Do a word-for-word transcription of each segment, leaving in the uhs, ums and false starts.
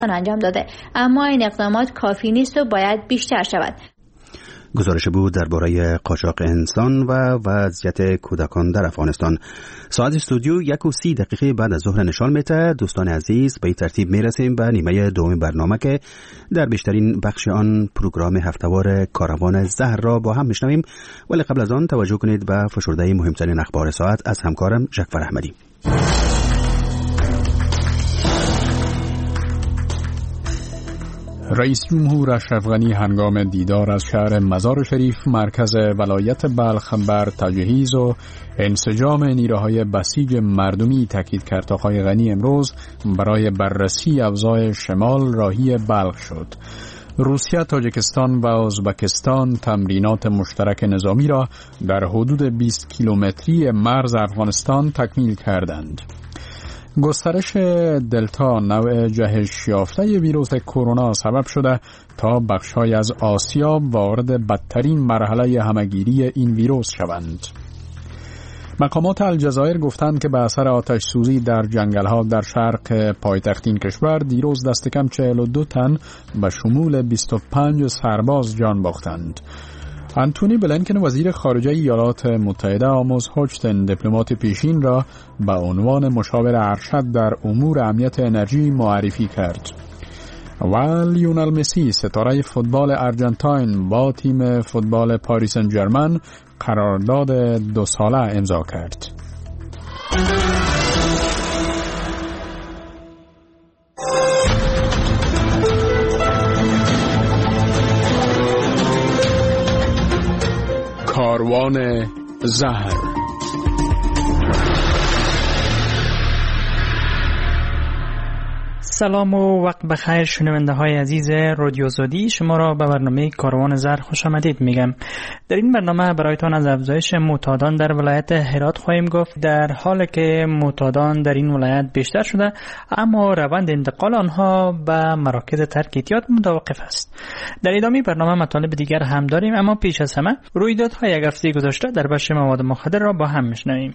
انجام داده، اما این اقدامات کافی نیست و باید بیشتر شود. گزارش بود درباره قاچاق انسان و وضعیت کودکان در افغانستان. ساعت استودیو یک و سی دقیقه بعد از ظهر نشان میده. دوستان عزیز، به این ترتیب میرسیم به نیمه دوم برنامه که در بیشترین بخش آن پروگرام هفته‌وار کاروان زهر را با هم میشنویم، ولی قبل از آن توجه کنید به فشرده مهمترین اخبار ساعت از همکارم جعفر احمدی. رئیس جمهور اشرف غنی هنگام دیدار از شهر مزار شریف مرکز ولایت بلخ بر تجهیز و انسجام نیروهای بسیج مردمی تاکید کرد. آقای غنی امروز برای بررسی اوضاع شمال راهی بلخ شد. روسیه، تاجیکستان و ازبکستان تمرینات مشترک نظامی را در حدود بیست کیلومتری مرز افغانستان تکمیل کردند. گسترش دلتا، نوع جهش یافته ویروس کرونا، سبب شده تا بخش‌های از آسیا وارد بدترین مرحله همه‌گیری این ویروس شوند. مقامات الجزایر گفتند که به اثر آتش سوزی در جنگل‌ها در شرق پایتخت این کشور دیروز دست کم چهل و دو تن به شمول بیست و پنج سرباز جان باختند. انتونی بلینکن وزیر خارجه ایالات متحده آموز هاچتن دیپلمات پیشین را به عنوان مشاور ارشد در امور امنیت انرژی معرفی کرد. و لیونل مسی، ستاره فوتبال ارجنتاین، با تیم فوتبال پاریس سن ژرمن قرارداد دو ساله امضا کرد. کاروان زهر. سلام و وقت بخیر شنونده های عزیز رادیو آزادی، شما را به برنامه کاروان زهر خوش آمدید میگم. در این برنامه برایتان از افزایش معتادان در ولایت هرات خواهیم گفت. در حالی که معتادان در این ولایت بیشتر شده، اما روند انتقال آنها به مراکز ترک اعتیاد متوقف است. در ادامه برنامه مطالب دیگر هم داریم، اما پیش از همه رویدادهای یک هفته گذشته در بخش مواد مخدر را با هم میشنویم.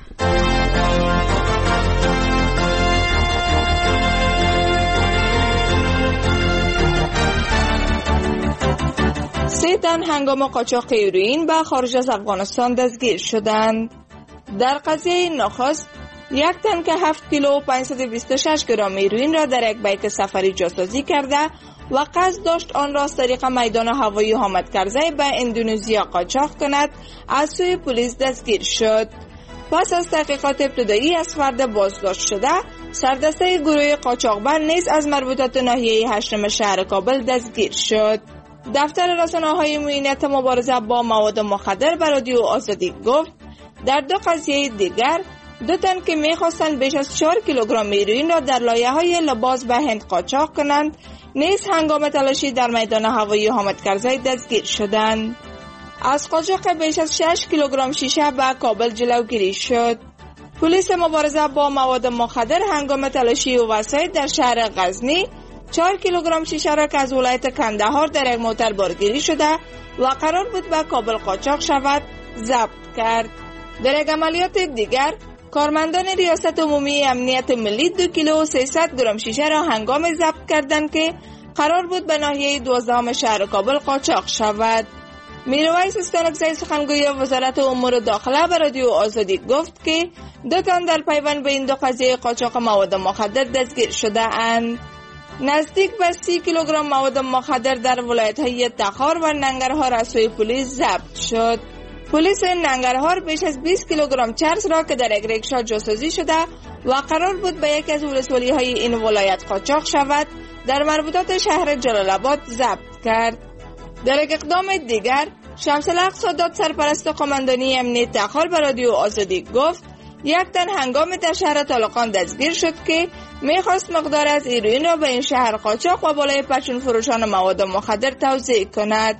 سه تن هنگام قاچاق هروئین به خارج از افغانستان دستگیر شدند. در قضیه نخست، یک تن که هفت کیلو و پانصد و بیست و شش گرم هروئین را در یک بیک سفری جاسازی کرده و قصد داشت آن را از طریق میدان هوایی حامد کرزی به اندونزیا قاچاق کند، از سوی پلیس دستگیر شد. پس از تحقیقات ابتدایی از فرد بازداشت شده، سردسته گروه قاچاقبر نیز از مربوطات ناحیه هشتم شهر کابل دستگیر شد. دفتر رسانه‌های معینت مبارزه با مواد مخدر به رادیو آزادی گفت در دو قضیه دیگر دو تن که می‌خواستند بیش از چهار کیلوگرم هروئین را در لایه‌های لباس به هند قاچاق کنند نیز هنگام تلاشی در میدان هوایی حامد کرزی دستگیر شدند. از قاچاق بیش از شش کیلوگرم شیشه به کابل جلوگیری شد. پلیس مبارزه با مواد مخدر هنگام تلاشی و وسایل در شهر غزنی چهار کیلوگرم شیشه را که از ولایت کندهار در یک موتر بارگیری شده و قرار بود به کابل قاچاق شود ضبط کرد. در یک عملیات دیگر کارمندان ریاست عمومی امنیت ملی دو کیلو و سیصد گرم شیشه را هنگام ضبط کردند که قرار بود به ناحیه دوازدهم شهر کابل قاچاق شود. میرویس استانکزی سخنگوی وزارت امور داخله به رادیو آزادی گفت که دو تن در پیوند به این دو قضیه قاچاق مواد مخدر دستگیر شده اند. نزدیک به سی کیلوگرم مواد مخدر در ولایت‌های تخار و ننگرهار از سوی پلیس ضبط شد. پلیس ننگرهار بیش از بیست کیلوگرم چرس را که در یک ریکشا جاسازی شده و قرار بود به یکی از ولسوالی‌های این ولایت قاچاق شود، در مربوطات شهر جلال آباد ضبط کرد. در یک اقدام دیگر، شمس الحق سادات سرپرست قماندانی امنیت تخار به رادیو آزادی گفت یک تن هنگام در شهر طالقان دستگیر شد که میخواست مقدار از هروئین را به این شهر قاچاق و بالای پرچون فروشان مواد مخدر توزیع کند.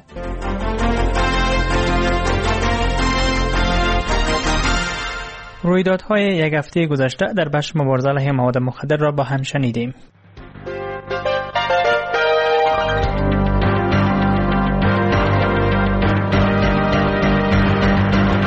رویدادهای یک هفته گذشته در بخش مبارزه علیه مواد مخدر را با هم شنیدیم.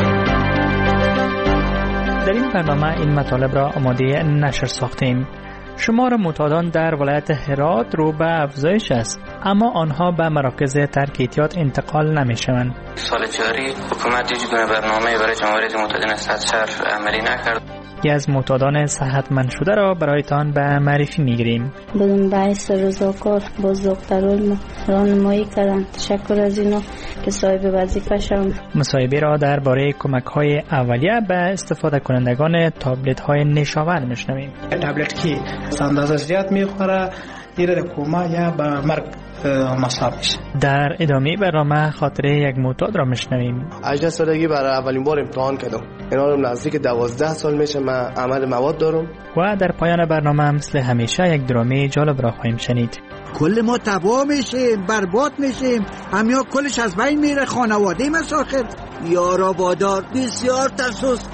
در این برنامه این مطالب را آماده نشر ساختیم. شمار معتادان در ولایت هرات رو به افزایش است، اما آنها به مراکز ترک اعتیاد انتقال نمی‌شوند. سال جاری حکومت هیچ گونه برنامه‌ای برای جمع‌آوری معتادین از سطح شهر عملی نکرد. یکی از معتادان صحتمند شده را برایتان به معرفی می‌گیریم. بدون بحث رضاکار باز دکتران راهنمایی کردند. تشکر از اینا که صاحب وظیفه شدم. مصاحبه را درباره کمک‌های اولیه به استفاده کنندگان تابلت‌های نشاور می‌شنویم. تابلت که اندازه زیاد می‌خوره دیره در کوما یا به مرگ مصاب میشه. در ادامه برنامه خاطره یک معتاد را میشنویم. هجده سالگی برای اولین بار امتحان کردم. اینا رو نزدیک دوازده سال میشه من عمل مواد دارم. و در پایان برنامه مثل همیشه یک درامه جالب را خواهیم شنید. کل ما تباه میشیم، برباد میشیم، همیا کلش از بین میره، خانواده مساخر. یارا بادار بسیار ترسوست.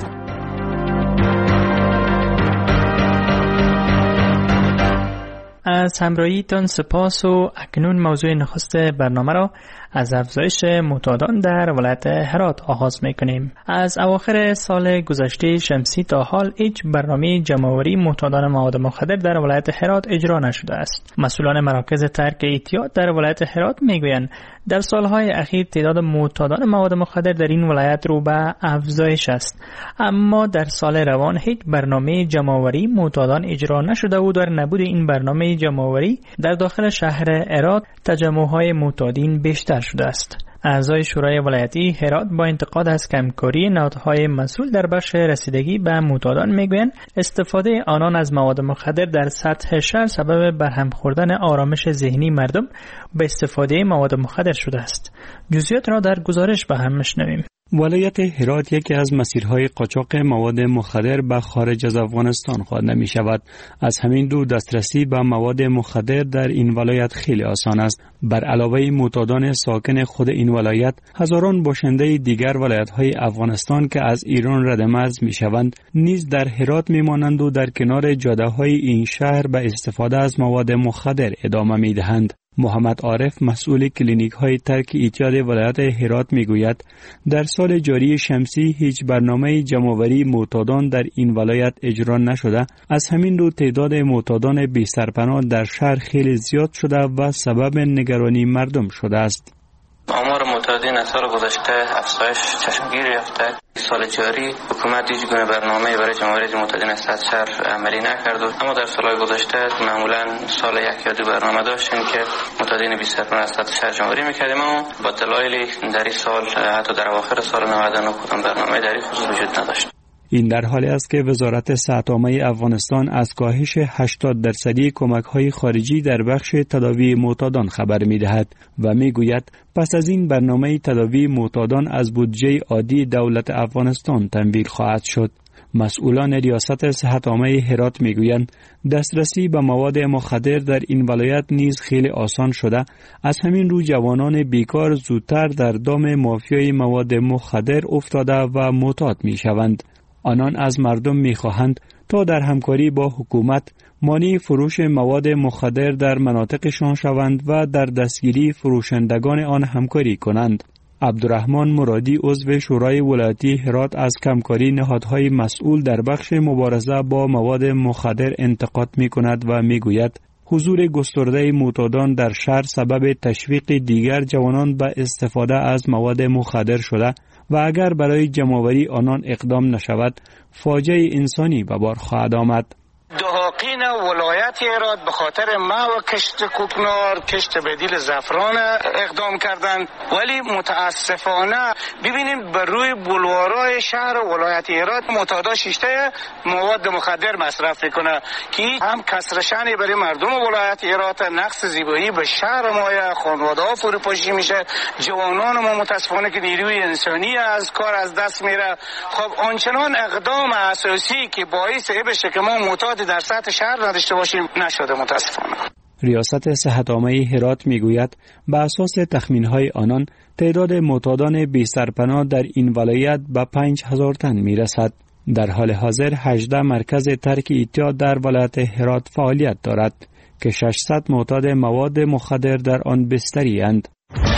از همراهیتان سپاس و اکنون موضوع نخست برنامه را از افزایش معتادان در ولایت هرات آغاز میکنیم. از اواخر سال گذشته شمسی تا حال هیچ برنامه جمع‌آوری معتادان مواد مخدر در ولایت هرات اجرا نشده است. مسئولان مراکز ترک اعتیاد در ولایت هرات میگویند در سالهای اخیر تعداد معتادان مواد مخدر در این ولایت رو به افزایش است، اما در سال روان هیچ برنامه جمع‌آوری معتادان اجرا نشده و در نبود این برنامه جمع‌آوری در داخل شهر هرات تجمع‌های معتادین بیشتر شده است. اعضای شورای ولایتی هرات با انتقاد از کمکاری نهادهای مسئول در بخش رسیدگی به معتادان میگویند استفاده آنان از مواد مخدر در سطح شهر سبب برهم خوردن آرامش ذهنی مردم به استفاده مواد مخدر شده است. جزئیات را در گزارش به هم میشنویم. ولایت هرات یکی از مسیرهای قاچاق مواد مخدر به خارج از افغانستان خوانده می شود. از همین دو دسترسی به مواد مخدر در این ولایت خیلی آسان است. بر علاوه معتادان ساکن خود این ولایت، هزاران باشنده دیگر ولایت‌های افغانستان که از ایران ردمرز می شوند، نیز در هرات می مانند و در کنار جاده‌های این شهر به استفاده از مواد مخدر ادامه می دهند. محمد عارف مسئول کلینیک های ترک اعتیاد ولایت هرات میگوید در سال جاری شمسی هیچ برنامه جمع‌آوری معتادان در این ولایت اجرا نشده. از همین رو تعداد معتادان بی سرپناه در شهر خیلی زیاد شده و سبب نگرانی مردم شده است. آمار معتادین از سال گذشته افزایش چشمگیر یافته. سال جاری حکومت هیچ گونه برنامه‌ای برای جمع‌آوری معتادین از سطح شهر عملی نکرد، اما در سال‌های گذشته معمولاً سال یک یا دو برنامه داشتیم که معتادین بی سرپناه از سطح شهر جمع‌آوری می‌کردیم، اما با دلایلی در این سال حتی در اواخر سال نود و نه کدام برنامه‌ای در این خصوص وجود نداشت. این در حالی است که وزارت صحت عامه افغانستان از کاهش هشتاد درصدی کمک‌های خارجی در بخش تداوی معتادان خبر می‌دهد و می‌گوید پس از این برنامه تداوی معتادان از بودجه عادی دولت افغانستان تمویل خواهد شد. مسئولان ریاست صحت عامه هرات می‌گویند دسترسی به مواد مخدر در این ولایت نیز خیلی آسان شده. از همین رو جوانان بیکار زودتر در دام مافیای مواد مخدر افتاده و معتاد می‌شوند. آنان از مردم می‌خواهند تا در همکاری با حکومت مانع فروش مواد مخدر در مناطقشان شوند و در دستگیری فروشندگان آن همکاری کنند. عبدالرحمن مرادی عضو شورای ولایتی هرات از کمکاری نهادهای مسئول در بخش مبارزه با مواد مخدر انتقاد می‌کند و می‌گوید حضور گسترده معتادان در شهر سبب تشویق دیگر جوانان به استفاده از مواد مخدر شده و اگر برای جمع‌آوری آنان اقدام نشود فاجعه انسانی به بار خواهد آمد. دهاقین ولایت هرات به خاطر ما و کشت کوکنار، کشت بدیل زعفران اقدام کردند، ولی متاسفانه ببینیم بر روی بلوارای شهر ولایت هرات معتادا شیشته مواد مخدر مصرف میکنه که هم کسرشانی برای مردم ولایت هرات، نقص زیبایی به شهر ما، خانواده ها فروپاشی میشه، جوانان ما متاسفانه که نیروی انسانی از کار از دست میره. خب آنچنان اقدام اساسی که باعث بشه که ما معتاد در سطح شهر نداشته باشیم نشده متاسفانه. ریاست صحت عامه هرات میگوید به اساس تخمین‌های آنان تعداد معتادان بی سرپناه در این ولایت به پنج هزار تن میرسد. در حال حاضر هجده مرکز ترک اعتیاد در ولایت هرات فعالیت دارد که ششصد معتاد مواد مخدر در آن بستری اند.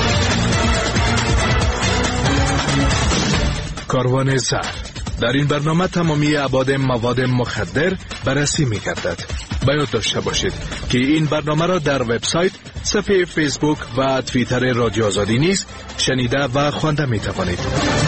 کاروان زهر در این برنامه تمامی ابعاد مواد مخدر بررسی می گردد. به یاد داشته باشید که این برنامه را در وبسایت، صفحه فیسبوک و توییتر رادیو آزادی نیز شنیده و خوانده می توانید.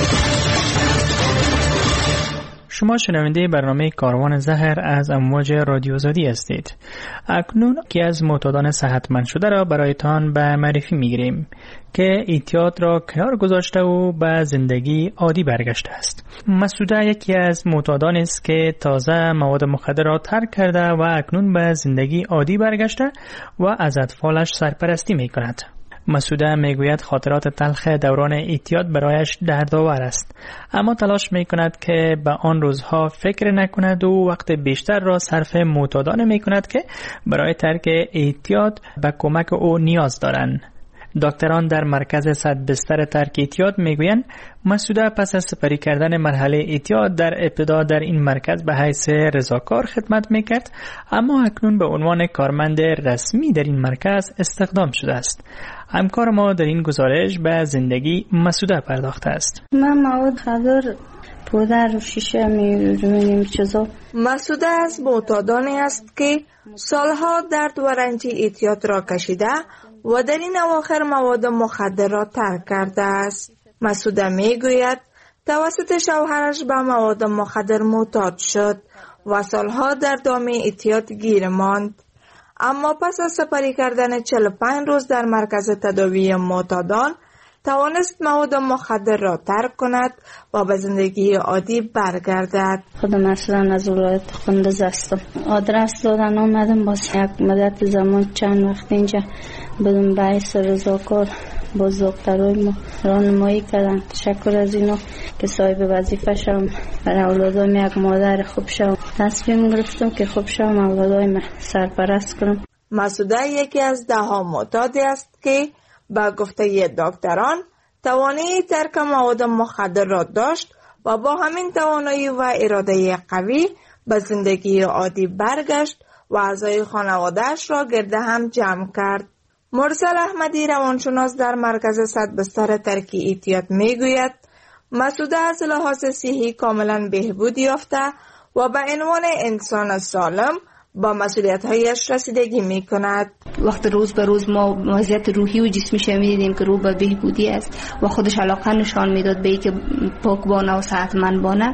شما شنونده برنامه کاروان زهر از امواج رادیو آزادی هستید. اکنون که از معتادان صحتمند شده را برایتان به معرفی میگیریم که اعتیاد را کنار گذاشته و به زندگی عادی برگشته است. مسعوده یکی از معتادان است که تازه مواد مخدر را ترک کرده و اکنون به زندگی عادی برگشته و از اطفالش سرپرستی می کند. مسعوده میگوید خاطرات تلخ دوران اعتیاد برایش دردآور است، اما تلاش میکند که به آن روزها فکر نکند و وقت بیشتر را صرف معتادان میکند که برای ترک اعتیاد به کمک او نیاز دارند. دکتران در مرکز صد بستر ترک اعتیاد میگویند مسعوده پس از سپری کردن مرحله اعتیاد در ابتدا در این مرکز به حیث رضاکار خدمت میکرد، اما اکنون به عنوان کارمند رسمی در این مرکز استخدام شده است. همکار ما در این گزارش به زندگی مسعوده پرداخته است. من مواد خدر پودر و شیشه می‌بینیم چیزا. مسعوده از معتادانی است که سالها درد و رنج اعتیاد را کشیده و در این اواخر مواد مخدر را ترک کرده است. مسعوده میگوید توسط شوهرش به مواد مخدر معتاد شد و سالها در دام اعتیاد گیر ماند. اما پس از سپری کردن چهل و پنج روز در مرکز تداوی معتادان توانست مواد مخدر را ترک کند و به زندگی عادی برگردد. خودم اصلا از ولایت قندوز هستم. آدرس دادن آمدم، باز یک مدت زمان چند وقت اینجا بدون باعث رضاکار بزرگترهای ما راهنمایی کردن. تشکر از اینا که صاحب وظیفه شدم، برای اولادایم یک مادر خوب شدم. تصمیم گرفتم که خوب شدم اولادایم سرپرست کنم. مسعوده یکی از ده ها معتادی است که با گفته دکتران توانایی ترک مواد مخدر را داشت و با همین توانایی و اراده قوی به زندگی عادی برگشت و اعضای خانواده‌اش را گرد هم جمع کرد. مرسل احمدی روانشناس در مرکز صد بستر ترک اعتیاد میگوید مسعوده از لحاظ صحی کاملا بهبود یافته و به عنوان انسان سالم با مسئولیت‌هایش رسیدگی می‌کند. وقت روز به روز ما وضعیت روحی و جسمیش می‌دیدیم که رو به بهبودی است و خودش علاقه نشان میداد به اینکه پاکبانه و صحتمندانه.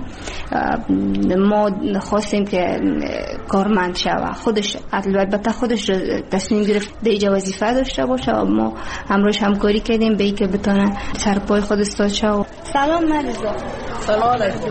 ما خواستیم که کارمند شود. خودش البته خودش تصمیم گرفت دیگه وظیفه داشته باشه و ما همراهش همکاری کردیم به اینکه بتونه سر پای خود استاد شود. سلام مریضا. سلام علیکم.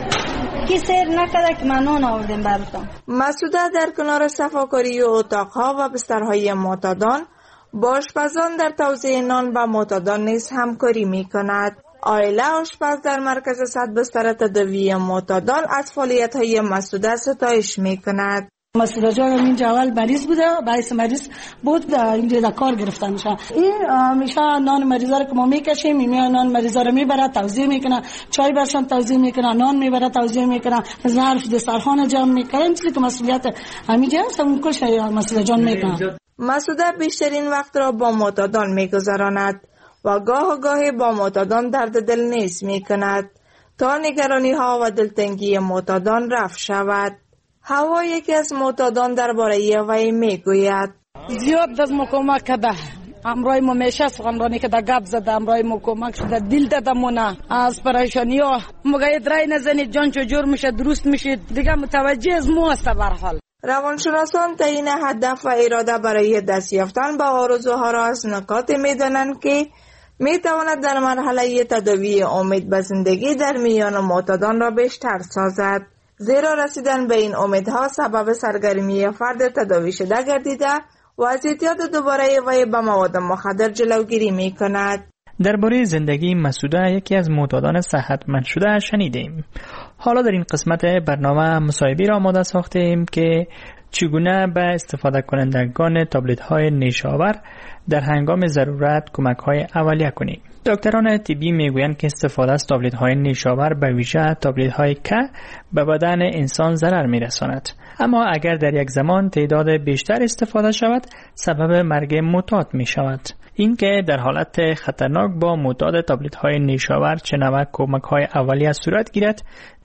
کی سیر نکرده که من نان آوردیم براتون. مسعوده در کنار صفاکاری اتاقها و بسترهای معتادان با آشپزان در توزیع نان به معتادان نیز همکاری می کند. آیله آشپز در مرکز صد بستر تداوی معتادان از فعالیت‌های مسعوده ستایش می کند. مسعوده جان اینجا اول مریض بوده، باعث مریض بود اینجا کار گرفتن شد. این همیشه نان مریضا رو که ما میکشیم، میاد نان مریضا رو میبره توزیع میکنه، چای برشان توزیع میکنه، نان میبره توزیع میکنه، ظرف دسترخوان جمع میکنه. چیزی که مسئولیت همینجا است اون کلش مسعوده جان میکنه. مسعوده بیشترین وقت را با معتادان میگذراند و گاه و گاهی با معتادان درد دل نیز میکند تا نگرانی ها و دلتنگی معتادان رفع شود. هوا یکی از معتادان درباره وی میگوید زیاد دست مکمک کرده، امرای ما میشه سخنرانی که در گپ زده، امرای ما کمک شده، دل دادمونه از پریشانی ها. مگه رای نزنید جان چجور میشه درست میشه دیگه متوجه از مو است. به هر حال روانشناسان تعیین هدف و اراده برای دست یافتن به آرزوها را از نکات میدانند که میتواند در مرحله تداوی امید به زندگی در میان معتادان را بیشتر سازد، زیرا رسیدن به این امیدها سبب سرگرمی فرد تداوی شده گردیده و از اعتیاد دوباره وی به مواد مخدر جلوگیری می کند. درباره زندگی مسعوده یکی از معتادان صحتمند شده شنیدیم. حالا در این قسمت برنامه مصاحبه‌ای را آماده ساختیم که چگونه به استفاده کنندگان تابلت های نیشاور در هنگام ضرورت کمک های اولیه کنیم. دکتران طبی میگویند که استفاده از تابلت های نیشاور به ویژه تابلت های که به بدن انسان ضرر میرساند، اما اگر در یک زمان تعداد بیشتر استفاده شود سبب مرگ معتاد می شود. این که در حالت خطرناک با معتاد تابلت های نیشاور چه نوع کمک های اولیه صورت گیرد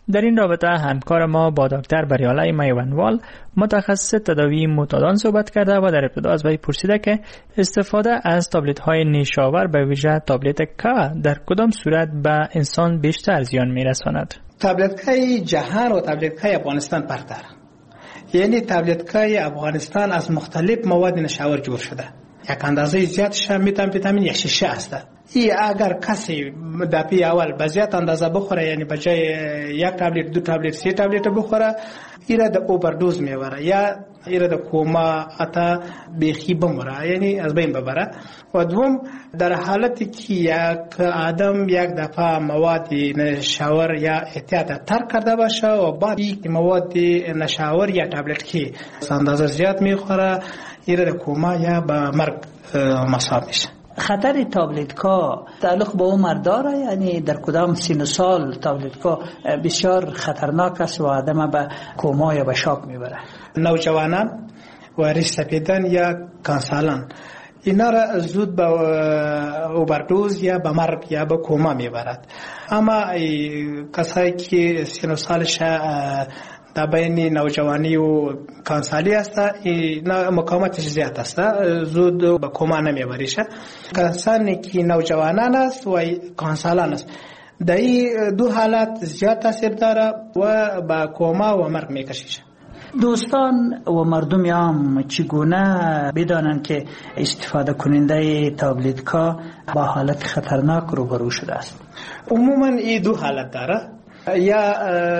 در این رابطه همکار ما با دکتر بریاله میوانوال متخصص تداوی معتادان صحبت کرده و در ابتدا از وی پرسیده که استفاده از تابلت های نیشاور به ویژه تابلت کا در کدام صورت به انسان بیشتر زیان میرساند. تابلت کای جهان و تابلت کای افغانستان پرتر، یعنی تابلت کای افغانستان از مختلف مواد نشاور جور شده. یک اندازه زیادش متامفتامین یا شیشه است. ای اگر کسی دپی اول به زیاد اندازه بخوره، یعنی به جای یک تابلت دو تابلت سه تابلت بخوره، ایره د اووردوز میبره یا ایره د کوما اتا بیخی بمره، یعنی از بین ببره. و دوم در حالتی که یک آدم یک دفعه مواد نشاور یا احتیاط ترک کرده باشه و بعد یک مواد نشاور یا تابلت کی اندازه زیاد میخوره، ایره د کوما یا به مرگ مصاب میشه. خطر تابلت کا تعلق به عمر داره، یعنی در کدام سن سال تابلت کا بسیار خطرناک است و آدم به کوما یا به شاک میبره؟ نوجوانان و ریش سپیدن یا کانسالان اینا را زود به اووردوز یا به مرگ یا به کوما میبرد. اما کسایی که سن سالش در بین نوجوانی و کانسالی است، اینا مقاومتش زیاد است، زود به کوما نمیبریشه. کسانی که نوجوانان است و کانسالان است، در این دو حالت زیاد تاثیر داره و به کوما و مرگ میکشیشه. دوستان و مردم عام چگونه بدانند که استفاده کننده تابلت کا با حالت خطرناک روبرو شده است؟ عموما این دو حالت داره، یا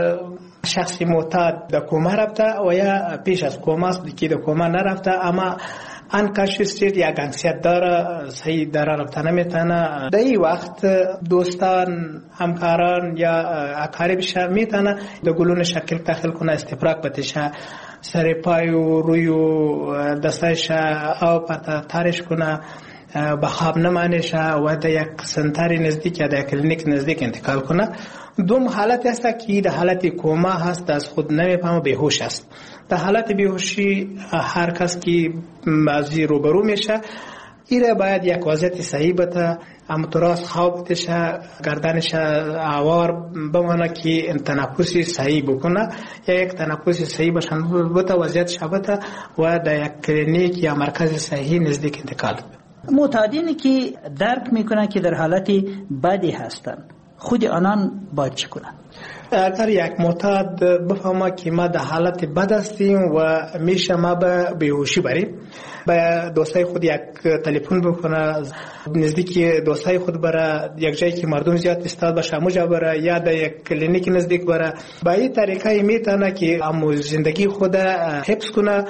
شخصی معتاد به کوما رفته و یا پیش از کوما است که به کوما نرفته اما انکانشس استیت یا گنگسیت داره، صحیح داره رفته نمیتونه. در این وقت دوستان، همکاران یا اقاربش میتونه در گلون شکل تخیل کنه، استفراغ بتشه، سر پای و روی و دستش آب پتا تارش کنه، به خواب نمانشه و در یک سنتری نزدیک یا در کلینیک نزدیک انتقال کنه. دوم حالت است که در حالت کوما هست، از خود نمیفهمه، بیهوش است. در حالت بیهوشی هر کس که از روبرو میشه، ایره باید یک وضعیت صحیح بده، امتراس خواب بتشه، گردنش آوار بمانه که تنفسی صحیح بکنه یا یک تنفسی صحیح بشن بده، وضعیت شبته و در یک کلینیک یا مرکز صحیح نزدیک انتقال بده. معتادینی که درک میکنن که در حالت بدی هستن، خود آنان باید چی کنن؟ اگر یک معتاد بفهمه که ما در حالت بد هستیم و میشه ما به بیهوشی بریم، به دوستای خود یک تلفن بکنه، نزدیک دوستای خود بره، یک جایی که مردم زیاد استاد باشه موجا بره یا در یک کلینیک نزدیک بره. به این طریقه میتونه که امو زندگی خود حفظ کنه.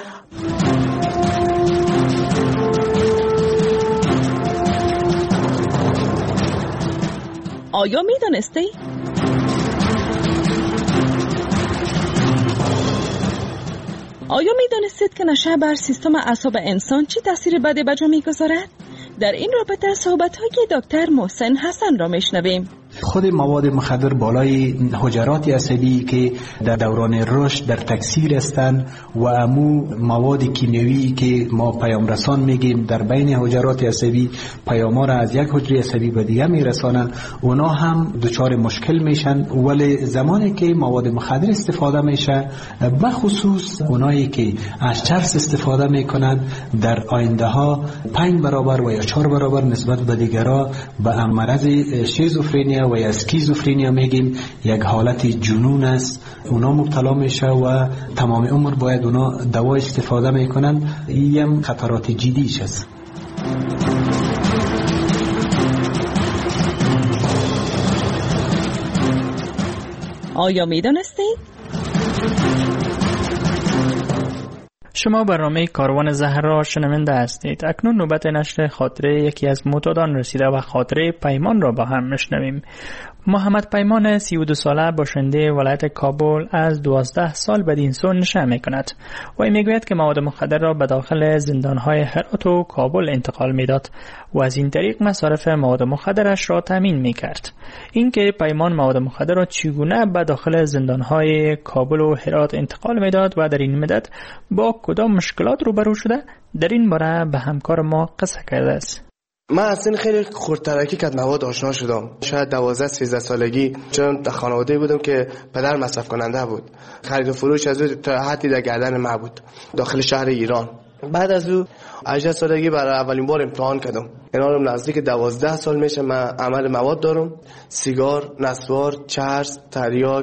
آیا میدانستی؟ آیا میدانستید که نشه بر سیستم اعصاب انسان چی تاثیر بدی به جا میگذارد؟ در این رابطه صحبت‌های دکتر محسن حسن را میشنویم. خود مواد مخدر بالای حجرات عصبی که در دوران رشد در تکثیر هستند و امو مواد کیمیایی که ما پیام رسان میگیم در بین حجرات عصبی پیام را از یک حجره عصبی به دیگه میرسانند، اونا هم دچار مشکل میشن. ولی زمانی که مواد مخدر استفاده میشه، بخصوص اونایی که از چرس استفاده میکنند، در آینده ها پنج برابر و یا چهار برابر نسبت به دیگرها به مرض شیزوفرنیا و یا اسکیزوفرنیا میگیم، یک حالت جنون است، اونا مبتلا میشه و تمام عمر باید اونا دوا استفاده میکنن. این هم خطرات جدیش است. آیا میدانستید؟ شما برنامه کاروان زهر را شنونده هستید. اکنون نوبت نشر خاطره یکی از معتادان رسیده و خاطره پیمان را با هم میشنویم. محمد پیمان سی و دو ساله باشنده ولایت کابل از دوازده سال بدین سو نشه می کند. وی می گوید که مواد مخدر را به داخل زندانهای هرات و کابل انتقال می داد و از این طریق مصارف مواد مخدرش را تامین می کرد. این که پیمان مواد مخدر را چگونه به داخل زندانهای کابل و هرات انتقال می داد و در این مدت با کدام مشکلات روبرو شده، در این باره به همکار ما قصه کرده است. من اصلا خیلی خردترکی که مواد آشنا شدم. شاید دوازده سیزده سالگی، چون در خانواده بودم که پدر مصرف کننده بود. خرید و فروش از او تا حدی در گردن ما بود داخل شهر ایران. بعد از او هجده سالگی برای اولین بار امتحان کردم. اینا رو نزدیک دوازده سال میشه من عمل مواد دارم. سیگار، نسوار، چرس، تریاک،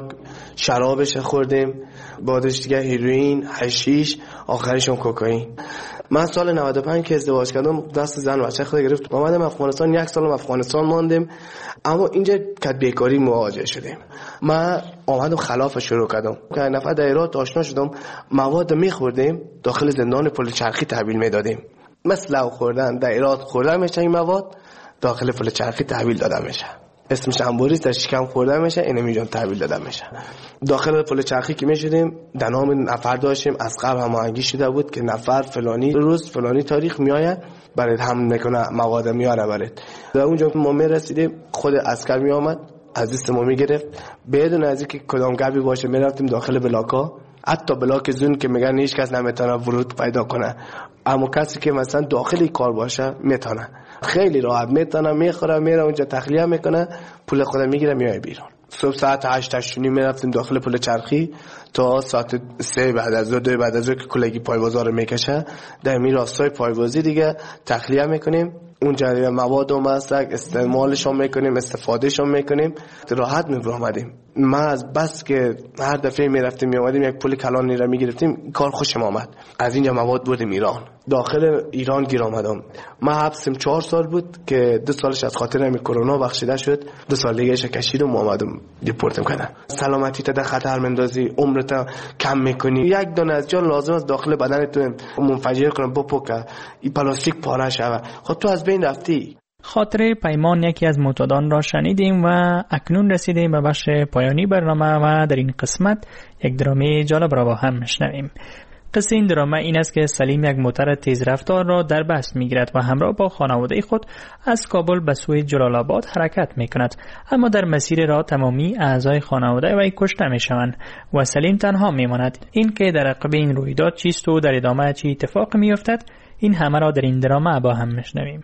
شرابش خوردیم، بعدش دیگه هیروئین، حشیش، آخرشون کوکائین. من سال نود و پنج که ازدواج کردم دست زن بچه خود گرفت. اومدم افغانستان، یک سال افغانستان ماندیم، اما اینجا که بیکاری مواجه شدیم. من اومدم خلاف شروع کردم که نفر در ایران آشنا شدم، مواد میخوردیم داخل زندان پل چرخی تحویل میدادیم. مثل لو خوردن در ایران خوردن میشه، این مواد داخل پل چرخی تحویل داده میشه. اسمش امبوریس، در شکم خورده میشه، اینو میجون تحویل داده میشه. داخل پل چرخی که میشدیم در نام نفر داشتیم، از قبل هماهنگی شده بود که نفر فلانی روز فلانی تاریخ میآید برای حمل میکنه، مواد میاره برات. در اونجا که ما میرسیدیم خود عسکر میآمد از دست ما میگرفت، بدون از اینکه کدام گبی باشه میرفتیم داخل بلاکا، حتی بلاک زون که میگن هیچ کس نمیتونه ورود پیدا کنه، اما کسی که مثلا داخل کار باشه میتونه. خیلی راحت میتونه، میخوره، میره اونجا تخلیه میکنه، پول خود میگیره میای بیرون. صبح ساعت هشت هشت میرفتیم داخل پل چرخی تا ساعت سه بعد از ظهر، دو بعد از ظهر که کلگی پایوازا رو میکشه در می راستای پایوازی دیگه تخلیه میکنیم. اونجا مواد و مسلک استعمالش هم میکنیم، استفادهش هم میکنیم، راحت میبرامدیم. من از بس که هر دفعه میرفتیم میامدیم یک پول کلانی را میگرفتیم، کار خوشم آمد. از اینجا مواد بردیم ایران، داخل ایران گیر آمدم. من حبسم چهار سال بود که دو سالش از خاطر همین کرونا بخشیده شد، دو سال دیگه کشیدم و آمدم دیپورتم کردن. سلامتی تا در خطر مندازی، عمرت کم میکنی، یک دانه از جان لازم است داخل بدن تو منفجر کنه بپکه، این پلاستیک پاره شوه، خود تو از بین رفتی. خاطره پیمان یکی از معتادان را شنیدیم و اکنون رسیدیم به بخش پایانی برنامه و در این قسمت یک درامه جالب را با هم میشنویم. قصه این درامه این است که سلیم یک موتر تیز رفتار را در بست میگیرد و همراه با خانواده خود از کابل به سوی جلال آباد حرکت میکند، اما در مسیر راه تمامی اعضای خانواده وی کشته میشوند و سلیم تنها میماند. این که در عقب این رویداد چیست و در ادامه چه اتفاقی میافتد، این همه را در این درامه با هم میشنویم.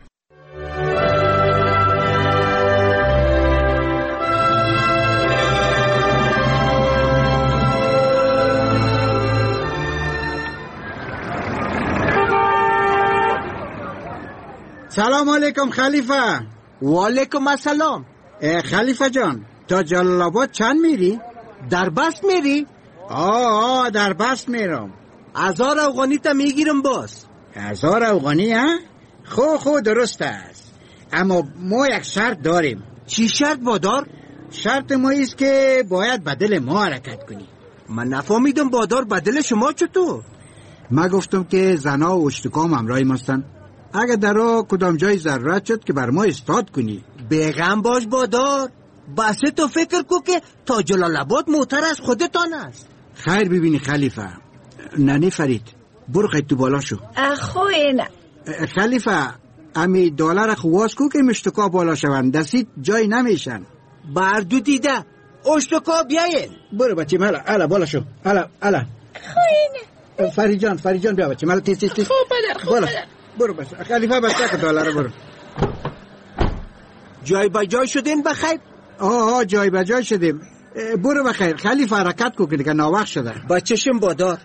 سلام علیکم خلیفه. و علیکم السلام. خلیفه جان، تا جلال آباد چند میری؟ در بست میری؟ آه آه در بست میرم. هزار افغانی تا میگیرم باز. هزار افغانی ها؟ خو خو درست است، اما ما یک شرط داریم. چی شرط بادار؟ شرط ما ایست که باید بدل ما حرکت کنی. من نفهمیدم بادار، بدل شما چطور؟ ما گفتم که زنا و اشتکام همراهی ماستن، اگر در راه کدام جای ضرورت شد که بر ما استاد کنی. بیغم باش بادار، بس تو فکر کو که تا جلال آباد موتر از خودتان است. خیر ببینی خلیفه. ننی فرید برو خیلی تو بالا شو. اخوی نه خلیفه، امی دلار خواست کو که مشتکا بالا شون، دستید جای نمیشن. بردو دیده اشتکا بیاین. برو بچه مالا، الا بالا شو، الا الا. اخوی نه فرید جان، فرید جان بیا بچه مالا، تیز تیز تیز. خوب بدر خوب بدر. برو بس خلیفه بسته که دلار برو. جای با جای شدین بخیر؟ آه آه جای با جای شدیم. برو بخیر خلیفه، حرکت کو که دیگه ناوقت شده. با چشم بادار.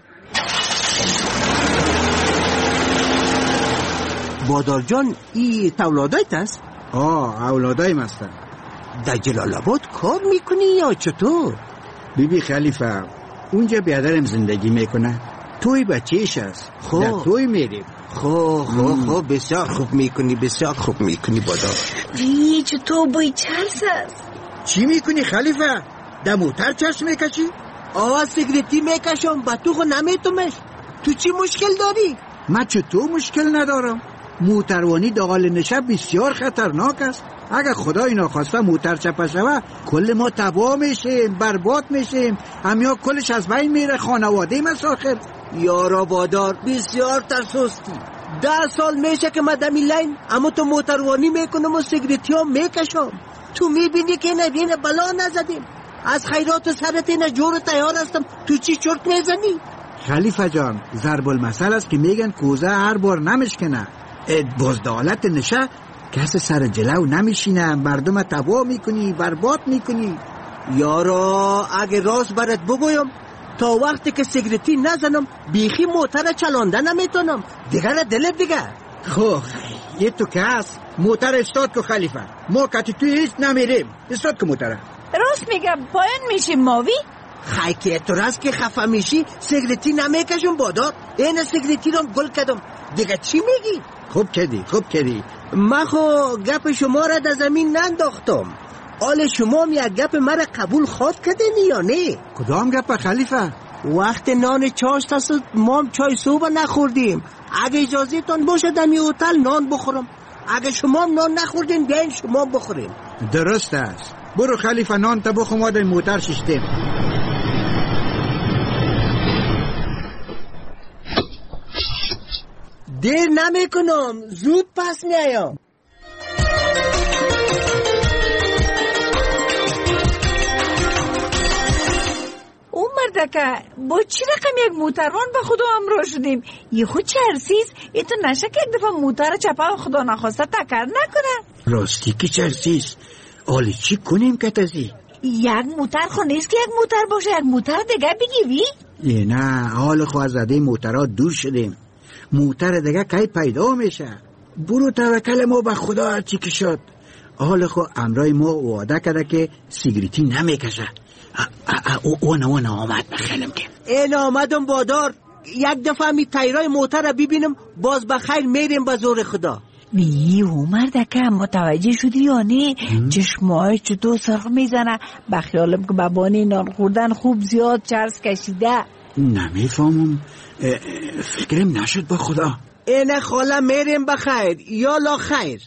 بادار جان، ای اولادایت است؟ آه اولادایم هستن. در جلال آباد کار میکنی یا چطور؟ بیبی خلیفه، اونجا بیادرم زندگی میکنه، توی بچهش است. خب در توی میریم. خب خب خب بسیار خوب میکنی، بسیار خوب میکنی بادار. ای چطور بوی چرس است؟ چی میکنی خلیفه؟ در موتر چرس میکشی؟ آه سیگرتی میکشم، با تو خو نمیتومش. تو چی مشکل داری؟ من چطور مشکل ندارم؟ موتروانی داخل نشب بسیار خطرناک است. اگر خدای ناخواسته موتر چپه شوه کل ما تباه میشیم، برباد میشیم، همیا کلش از بین میره، خانواده مساخر. یارا بادار، بسیار ترسوستی. ده سال میشه که من دمی لین، اما تو موتروانی میکنم و سیگرتی هم میکشم. تو میبینی که نبینه بلا نزدیم. از خیرات سرت اینه جور تیار هستم، تو چی چرت میزنی؟ خلیفه جان، ضرب المثل است که میگن کوزه هر بار نمشکنه. بزدالت نشه کس سر جلو نمیشینه، مردم تباه میکنی، برباد میکنی. یارا اگه راست برات بگویم تا وقتی که سیگریتی نزنم بیخی موتر چلانده نمیتونم دیگه. نه دلت دیگه. خب یه تو که هست موتر استاد که خلیفه، ما کتی توی هیچ نمیریم، استاد که موتره. راست میگم پایان میشیم ماوی. خی که تو راست که خفه میشی سیگریتی نمیکشم بادار. این سیگریتی رو گل کردم دیگه چی میگی؟ خوب کردی خوب کردی. من خو گپ شما را در زمین ننداختم. آل شما هم یک گپ مرا قبول خواد کردین یا نه؟ کدام گپ خلیفه؟ وقت نان چاشت است ما هم چای صبح نخوردیم. اگه اجازه تان باشه در می هتل نان بخورم. اگه شما هم نان نخوردین بیاین شما هم بخوریم. درست است. برو خلیفه نان تا بخور، ما در موتر ششتیم. دیر نمی کنم، زود پس می آیم. او مردکه با چی رقم یک موتروان به خدا امرو شدیم؟ یه خود چرسیز ای تو نشه که یک دفعه موتر چپه و خدا نخواسته تکر نکنه. راستی که چرسیز حالی چی کنیم که تازی؟ یک موتر خو نیست که یک موتر باشه، یک موتر دیگه بگیوی؟ یه نه، حال خو از عده موترها دور شدیم. موتر دیگه کی پیدا میشه؟ برو توکل ما به خدا هرچی که شد. حال خو امرای ما وعده کرده که سیگریتی نمیکشه. اون اون آمد بخیلم که این آمدم بادار. یک دفعه می تایرای موتر رو ببینم باز بخیر میریم به زور خدا. می او مردکه متوجه شدی یا نه؟ چشمای چطور سرخ میزنه. بخیالم که بابانی نان خوردن خوب زیاد چرس کشیده. نمیفهمم، فکرم نشد با خدا. اینه خاله میریم بخیر یا لا خیر.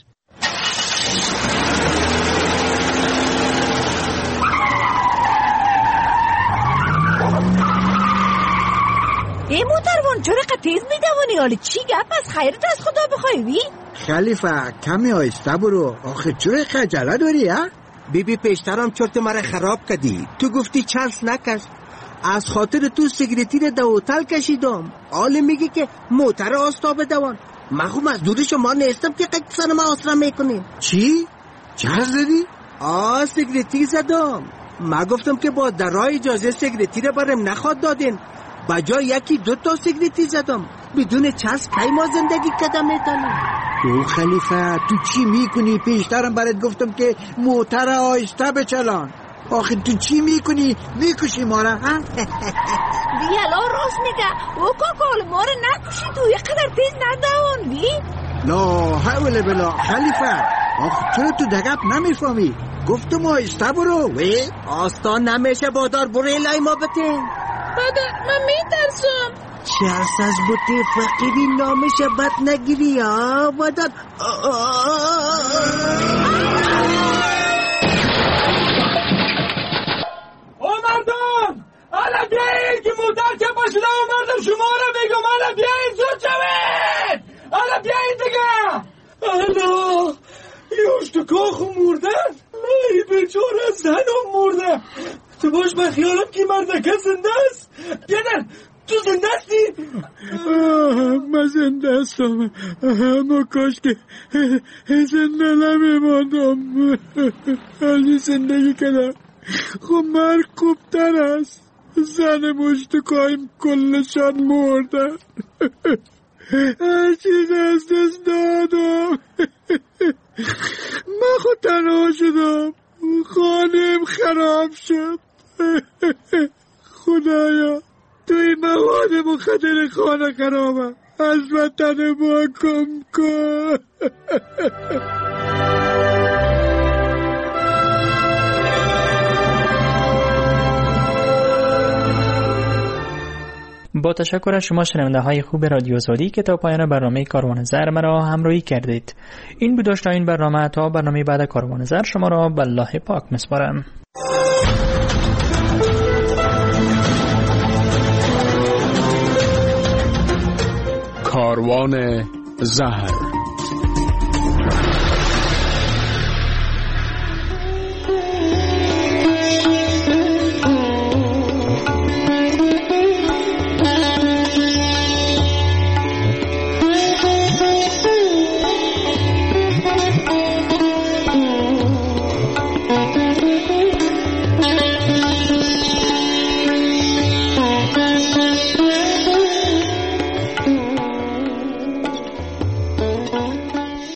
ای موتروان چرا قطیز میدوانی؟ حالی چی گپ از خیرت از خدا بخوای وی؟ خلیفه کمی آیسته برو، آخه چرا خجله داری ها؟ بیبی پیشترم چرت مرا خراب کردی. تو گفتی چرس نکش، از خاطر تو سیگریتی رو در هتل کشیدم. حالی میگی که موتر آستابه دوان. من خوب از دور شما نیستم که قد سن ما آسرا میکنیم. چی؟ چرا زدی؟ آه سیگریتی زدم. من گفتم که با درای اجازه سیگریتی رو برم نخواد دادین، بجای یکی دو تا سیگریتی زدم. بدون چرس کی ما زندگی کردم میتونیم؟ او خلیفه تو چی میکنی؟ پیشترم برات گفتم که موتر آیسته بچلان. آخه تو چی میکنی؟ میکشی ما را؟ بیالا راست میگه. او کاکال ما را نکشی، تو یک قدر تیز ندوان بی؟ لا حول بلا خلیفه، آخه چرا تو دقیق نمیفهمی؟ گفتم آیسته برو. وی آستان نمیشه بادار، برو الهی ما بتین. بادر من میترسم. چرس از بوتی فقیری نامشه بد نگیری یا بادر. او مردم حالا بیایید که موتر که باشده و مردم شما را بگم. حالا بیایید زود شوید. حالا بیایید دیگه. حالا یه اشتکاخ مردن. ای بیچاره زنم مرده. تو باش بخیالم که مردکه زنده است. بیادر تو زنده هستی؟ من زنده هستم، اما کاش که زنده نمیماندم. حالی زندگی کردم. خب مرگ خوبتر است. زن مشتکایم کلشان مردن. هر چیز از دست دادم. من خود تنها شدم، خانم خراب شد. خدایا تو این مواد مخدر خانه خرابم، از وطن ما کم کن. با تشکر از شما شنونده های خوب رادیو آزادی که تا پایان برنامه کاروان زر مرا همراهی کردید. این بود داشت این برنامه. تا برنامه بعد کاروان زر شما را به الله پاک میسپارم. کاروان زهر.